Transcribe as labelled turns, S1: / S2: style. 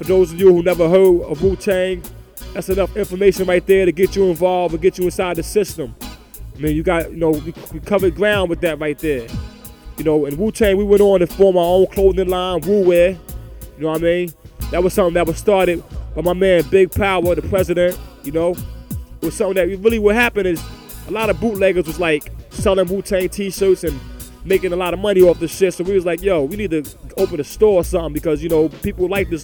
S1: For those of you who never heard of Wu-Tang, that's enough information right there to get you involved and get you inside the system. I mean, you got, we covered ground with that right there. In Wu-Tang, we went on to form our own clothing line, Wu Wear. You know what I mean? That was something that was started by my man Big Power, the president. It was something that really what happened is a lot of bootleggers was like selling Wu-Tang t-shirts and making a lot of money off the shit. So we was like, yo, we need to open a store or something because, people like this